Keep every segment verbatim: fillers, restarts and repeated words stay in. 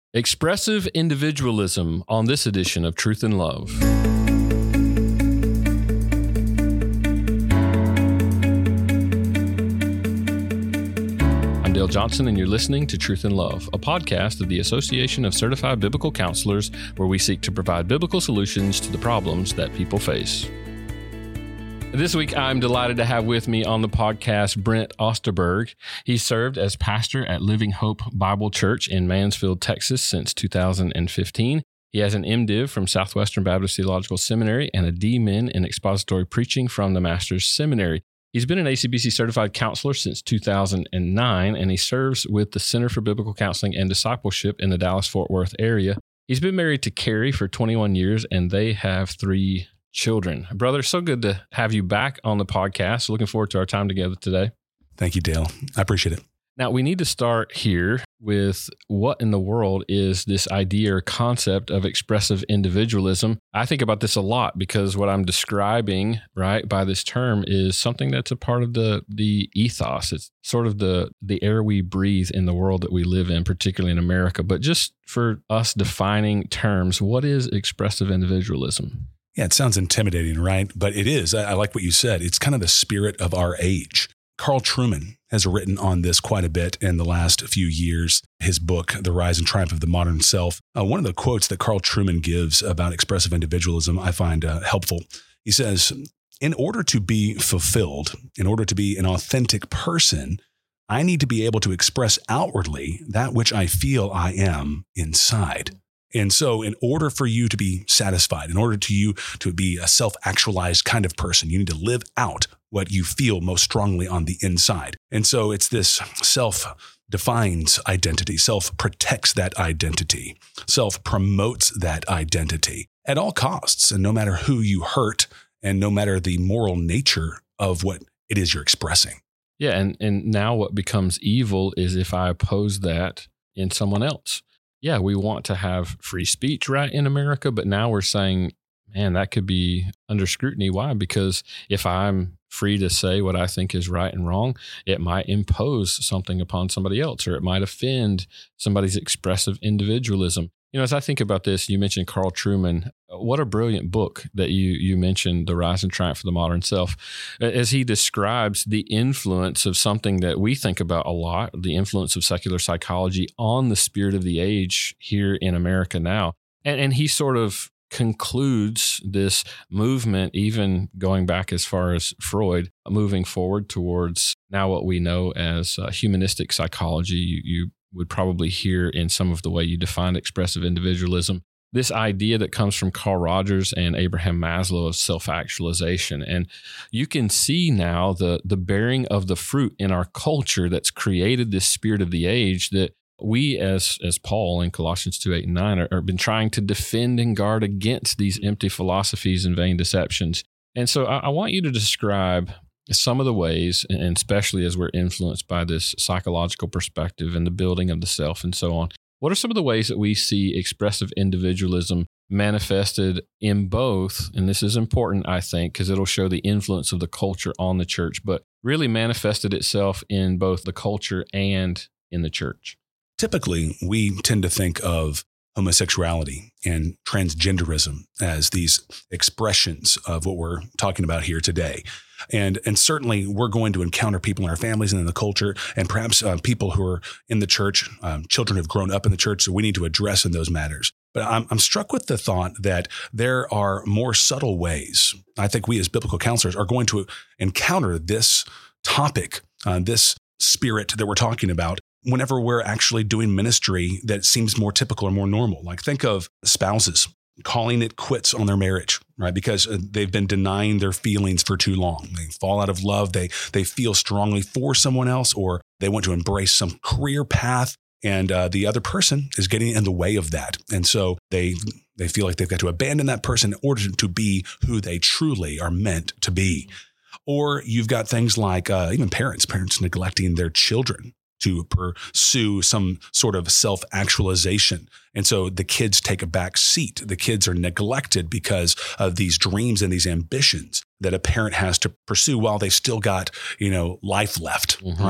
Expressive individualism on this edition of Truth and Love. I'm Dale Johnson, and you're listening to Truth and Love, a podcast of the Association of Certified Biblical Counselors, where we seek to provide biblical solutions to the problems that people face. This week, I'm delighted to have with me on the podcast Brent Osterberg. He served as pastor at Living Hope Bible Church in Mansfield, Texas since two thousand fifteen. He has an MDiv from Southwestern Baptist Theological Seminary and a D Min in expository preaching from the Master's Seminary. He's been an A C B C certified counselor since two thousand nine, and he serves with the Center for Biblical Counseling and Discipleship in the Dallas-Fort Worth area. He's been married to Carrie for twenty-one years, and they have three children. Brother, so good to have you back on the podcast. Looking forward to our time together today. Thank you, Dale. I appreciate it. Now, we need to start here with what in the world is this idea or concept of expressive individualism. I think about this a lot because what I'm describing, right, by this term is something that's a part of the the ethos. It's sort of the the air we breathe in the world that we live in, particularly in America. But just for us defining terms, what is expressive individualism? Yeah, it sounds intimidating, right? But it is. I, I like what you said. It's kind of the spirit of our age. Carl Trueman has written on this quite a bit in the last few years. His book, The Rise and Triumph of the Modern Self. Uh, one of the quotes that Carl Trueman gives about expressive individualism I find uh, helpful. He says, in order to be fulfilled, in order to be an authentic person, I need to be able to express outwardly that which I feel I am inside. And so in order for you to be satisfied, in order to you to be a self-actualized kind of person, you need to live out what you feel most strongly on the inside. And so it's this self-defines identity, self-protects that identity, self-promotes that identity at all costs, and no matter who you hurt and no matter the moral nature of what it is you're expressing. Yeah, and, and now what becomes evil is if I oppose that in someone else. Yeah, we want to have free speech, right, in America, but now we're saying, man, that could be under scrutiny. Why? Because if I'm free to say what I think is right and wrong, it might impose something upon somebody else, or it might offend somebody's expressive individualism. You know, as I think about this, you mentioned Carl Trueman. What a brilliant book that you you mentioned, The Rise and Triumph of the Modern Self, as he describes the influence of something that we think about a lot, the influence of secular psychology on the spirit of the age here in America now. And, and he sort of concludes this movement, even going back as far as Freud, moving forward towards now what we know as uh, humanistic psychology. You, you would probably hear in some of the way you define expressive individualism, this idea that comes from Carl Rogers and Abraham Maslow of self-actualization. And you can see now the, the bearing of the fruit in our culture that's created this spirit of the age that we, as as Paul in Colossians two, eight, and nine, are, are been trying to defend and guard against these empty philosophies and vain deceptions. And so I, I want you to describe some of the ways, and especially as we're influenced by this psychological perspective and the building of the self and so on, what are some of the ways that we see expressive individualism manifested in both, and this is important, I think, because it'll show the influence of the culture on the church, but really manifested itself in both the culture and in the church? Typically, we tend to think of homosexuality and transgenderism as these expressions of what we're talking about here today. And and certainly we're going to encounter people in our families and in the culture, and perhaps uh, people who are in the church, um, children who've grown up in the church, so we need to address in those matters. But I'm, I'm struck with the thought that there are more subtle ways. I think we as biblical counselors are going to encounter this topic, uh, this spirit that we're talking about, whenever we're actually doing ministry that seems more typical or more normal. Like think of spouses calling it quits on their marriage, right? Because they've been denying their feelings for too long. They fall out of love. They they feel strongly for someone else, or they want to embrace some career path, and uh, the other person is getting in the way of that. And so they they feel like they've got to abandon that person in order to be who they truly are meant to be. Or you've got things like uh, even parents, parents neglecting their children to pursue some sort of self-actualization. And so the kids take a back seat. The kids are neglected because of these dreams and these ambitions that a parent has to pursue while they still got, you know, life left, mm-hmm. right?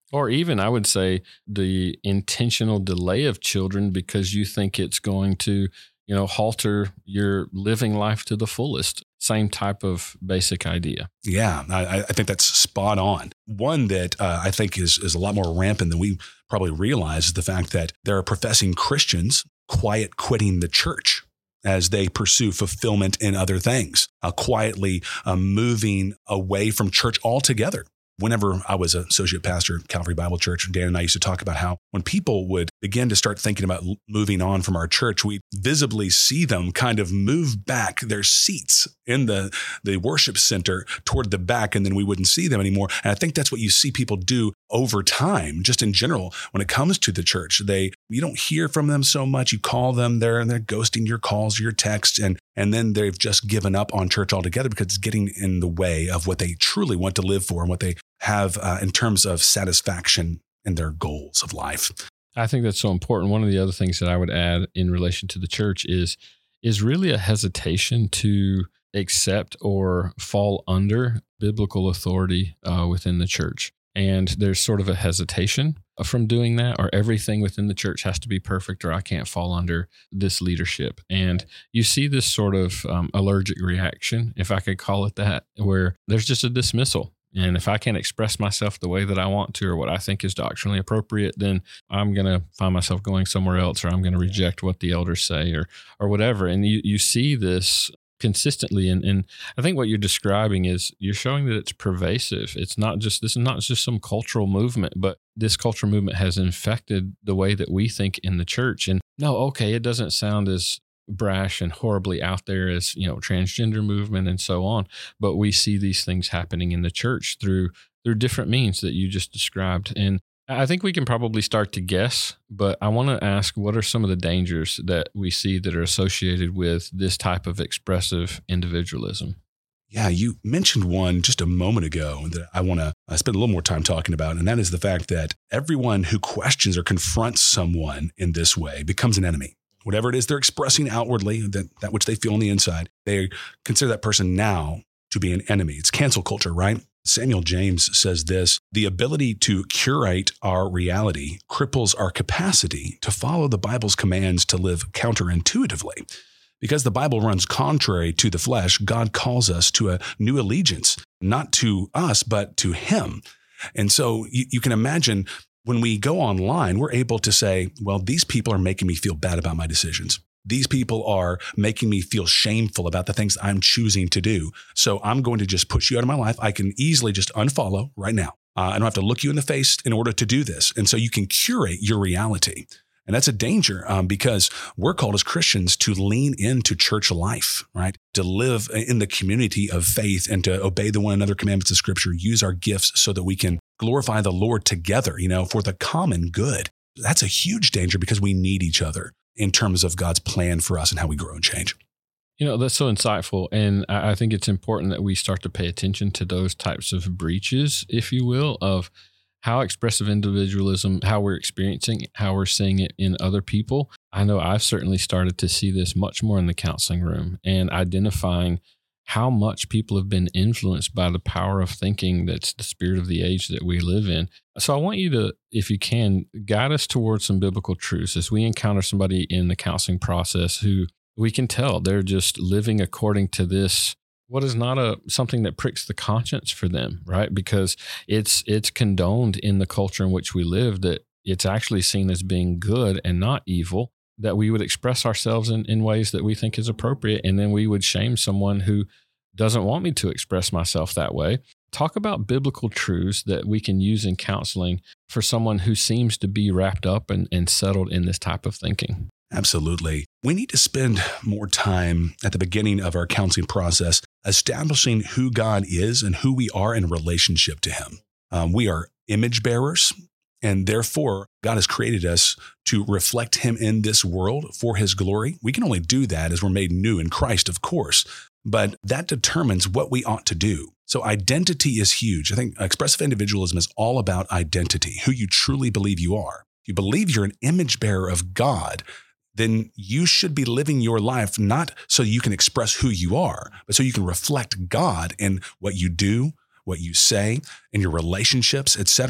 Or even, I would say, the intentional delay of children because you think it's going to, you know, halter your living life to the fullest. Same type of basic idea. Yeah, I, I think that's spot on. One that uh, I think is is a lot more rampant than we probably realize is the fact that there are professing Christians quiet quitting the church as they pursue fulfillment in other things, uh, quietly uh, moving away from church altogether. Whenever I was an associate pastor at Calvary Bible Church, Dan and I used to talk about how when people would begin to start thinking about moving on from our church, we visibly see them kind of move back their seats in the, the worship center toward the back, and then we wouldn't see them anymore. And I think that's what you see people do over time, just in general, when it comes to the church. They, you don't hear from them so much. You call them there and they're ghosting your calls, your texts, and And then they've just given up on church altogether because it's getting in the way of what they truly want to live for and what they have uh, in terms of satisfaction and their goals of life. I think that's so important. One of the other things that I would add in relation to the church is, is really a hesitation to accept or fall under biblical authority uh, within the church. And there's sort of a hesitation from doing that, or everything within the church has to be perfect, or I can't fall under this leadership. And you see this sort of um, allergic reaction, if I could call it that, where there's just a dismissal. And if I can't express myself the way that I want to, or what I think is doctrinally appropriate, then I'm going to find myself going somewhere else, or I'm going to reject what the elders say, or or whatever. And you, you see this consistently. And, and I think what you're describing is you're showing that it's pervasive. It's not just, this is not just some cultural movement, but this cultural movement has infected the way that we think in the church. And no, okay, it doesn't sound as brash and horribly out there as, you know, transgender movement and so on, but we see these things happening in the church through through different means that you just described. And I think we can probably start to guess, but I want to ask, what are some of the dangers that we see that are associated with this type of expressive individualism? Yeah, you mentioned one just a moment ago that I want to uh, spend a little more time talking about, and that is the fact that everyone who questions or confronts someone in this way becomes an enemy. Whatever it is they're expressing outwardly, that, that which they feel on the inside, they consider that person now to be an enemy. It's cancel culture, right? Samuel James says this: the ability to curate our reality cripples our capacity to follow the Bible's commands to live counterintuitively. Because the Bible runs contrary to the flesh, God calls us to a new allegiance, not to us, but to Him. And so you, you can imagine when we go online, we're able to say, well, these people are making me feel bad about my decisions. These people are making me feel shameful about the things I'm choosing to do. So I'm going to just push you out of my life. I can easily just unfollow right now. Uh, I don't have to look you in the face in order to do this. And so you can curate your reality. And that's a danger um, because we're called as Christians to lean into church life, right? To live in the community of faith and to obey the one another commandments of Scripture, use our gifts so that we can glorify the Lord together, you know, for the common good. That's a huge danger because we need each other in terms of God's plan for us and how we grow and change. You know, that's so insightful. And I think it's important that we start to pay attention to those types of breaches, if you will, of how expressive individualism, how we're experiencing it, how we're seeing it in other people. I know I've certainly started to see this much more in the counseling room and identifying how much people have been influenced by the power of thinking that's the spirit of the age that we live in. So I want you to, if you can, guide us towards some biblical truths as we encounter somebody in the counseling process who we can tell they're just living according to this, what is not a something that pricks the conscience for them, right? Because it's it's condoned in the culture in which we live that it's actually seen as being good and not evil, that we would express ourselves in, in ways that we think is appropriate, and then we would shame someone who doesn't want me to express myself that way. Talk about biblical truths that we can use in counseling for someone who seems to be wrapped up and, and settled in this type of thinking. Absolutely. We need to spend more time at the beginning of our counseling process establishing who God is and who we are in relationship to Him. Um, we are image bearers, and therefore God has created us to reflect Him in this world for His glory. We can only do that as we're made new in Christ, of course, but that determines what we ought to do. So identity is huge. I think expressive individualism is all about identity, who you truly believe you are. If you believe you're an image bearer of God, then you should be living your life not so you can express who you are, but so you can reflect God in what you do, what you say, in your relationships, et cetera.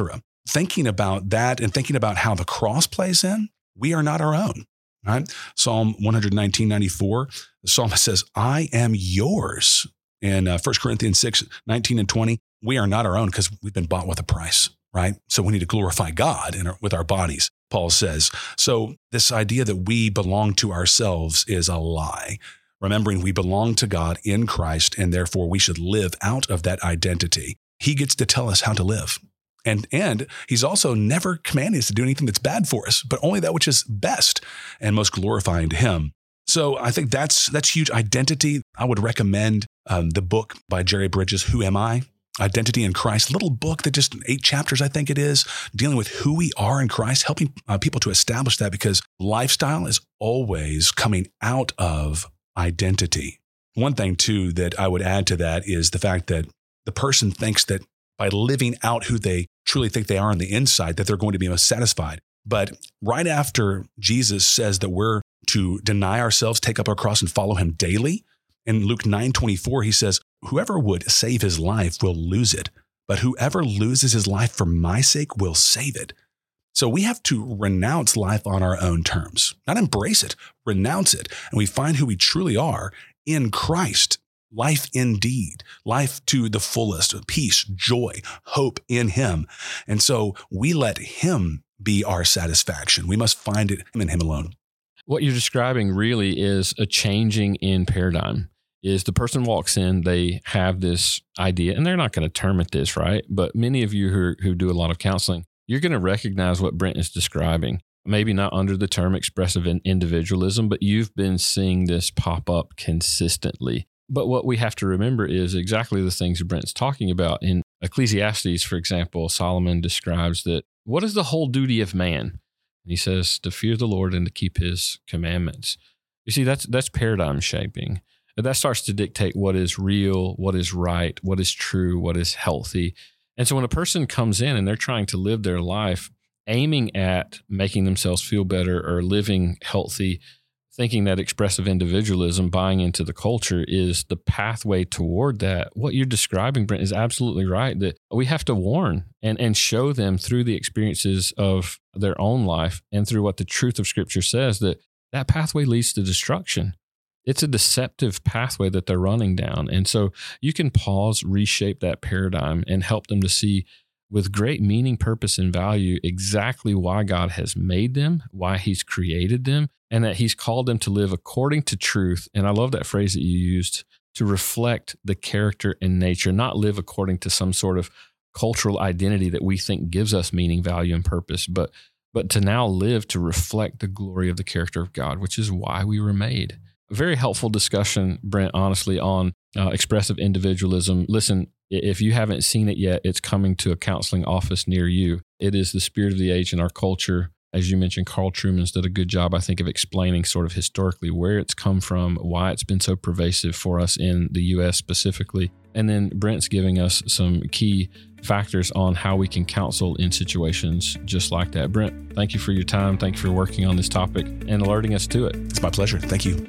thinking about that and thinking about how the cross plays in, we are not our own. Right? Psalm one nineteen, ninety-four, the psalmist says, I am yours. In uh, First Corinthians six, nineteen and twenty, we are not our own because we've been bought with a price, right? So we need to glorify God in our, with our bodies, Paul says. So this idea that we belong to ourselves is a lie. Remembering we belong to God in Christ, and therefore we should live out of that identity. He gets to tell us how to live. And, and he's also never commanding us to do anything that's bad for us, but only that which is best and most glorifying to him. So I think that's that's huge. Identity. I would recommend um, the book by Jerry Bridges, Who Am I? Identity in Christ. Little book that just eight chapters, I think it is, dealing with who we are in Christ, helping uh, people to establish that, because lifestyle is always coming out of identity. One thing, too, that I would add to that is the fact that the person thinks that by living out who they truly think they are on the inside, that they're going to be most satisfied. But right after Jesus says that we're to deny ourselves, take up our cross, and follow him daily, in Luke nine twenty-four, he says, whoever would save his life will lose it, but whoever loses his life for my sake will save it. So we have to renounce life on our own terms, not embrace it, renounce it. And we find who we truly are in Christ. Life indeed, life to the fullest, peace, joy, hope in him. And so we let him be our satisfaction. We must find it in him alone. What you're describing really is a changing in paradigm. Is the person walks in, they have this idea, and they're not going to term it this, right? But many of you who, who do a lot of counseling, you're going to recognize what Brent is describing. Maybe not under the term expressive individualism, but you've been seeing this pop up consistently. But what we have to remember is exactly the things Brent's talking about. In Ecclesiastes, for example, Solomon describes that what is the whole duty of man? And he says to fear the Lord and to keep his commandments. You see, that's that's paradigm shaping. That starts to dictate what is real, what is right, what is true, what is healthy. And so when a person comes in and they're trying to live their life aiming at making themselves feel better or living healthy, thinking that expressive individualism, buying into the culture is the pathway toward that, what you're describing, Brent, is absolutely right, that we have to warn and, and show them through the experiences of their own life and through what the truth of Scripture says that that pathway leads to destruction. It's a deceptive pathway that they're running down. And so you can pause, reshape that paradigm, and help them to see with great meaning, purpose, and value exactly why God has made them, why he's created them, and that he's called them to live according to truth. And I love that phrase that you used, to reflect the character and nature, not live according to some sort of cultural identity that we think gives us meaning, value, and purpose, but but to now live to reflect the glory of the character of God, which is why we were made. A very helpful discussion, Brent, honestly, on uh, expressive individualism. Listen, if you haven't seen it yet, it's coming to a counseling office near you. It is the spirit of the age in our culture. As you mentioned, Carl Trueman's did a good job, I think, of explaining sort of historically where it's come from, why it's been so pervasive for us in the U S specifically. And then Brent's giving us some key factors on how we can counsel in situations just like that. Brent, thank you for your time. Thank you for working on this topic and alerting us to it. It's my pleasure. Thank you.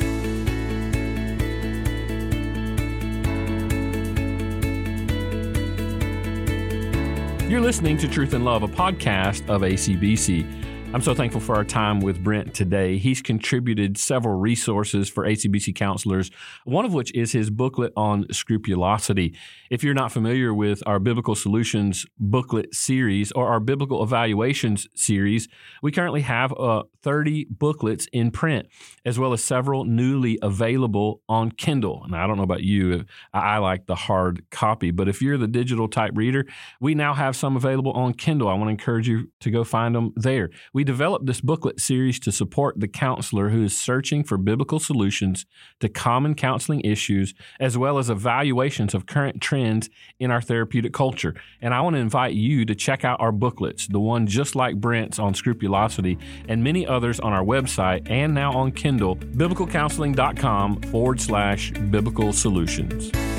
You're listening to Truth and Love, a podcast of A C B C. I'm so thankful for our time with Brent today. He's contributed several resources for A C B C counselors, one of which is his booklet on scrupulosity. If you're not familiar with our Biblical Solutions booklet series or our Biblical Evaluations series, we currently have uh, thirty booklets in print, as well as several newly available on Kindle. And I don't know about you, I like the hard copy, but if you're the digital type reader, we now have some available on Kindle. I want to encourage you to go find them there. We developed this booklet series to support the counselor who is searching for biblical solutions to common counseling issues, as well as evaluations of current trends in our therapeutic culture. And I want to invite you to check out our booklets, the one just like Brent's on scrupulosity, and many others on our website and now on Kindle, biblicalcounseling.com forward slash biblical solutions.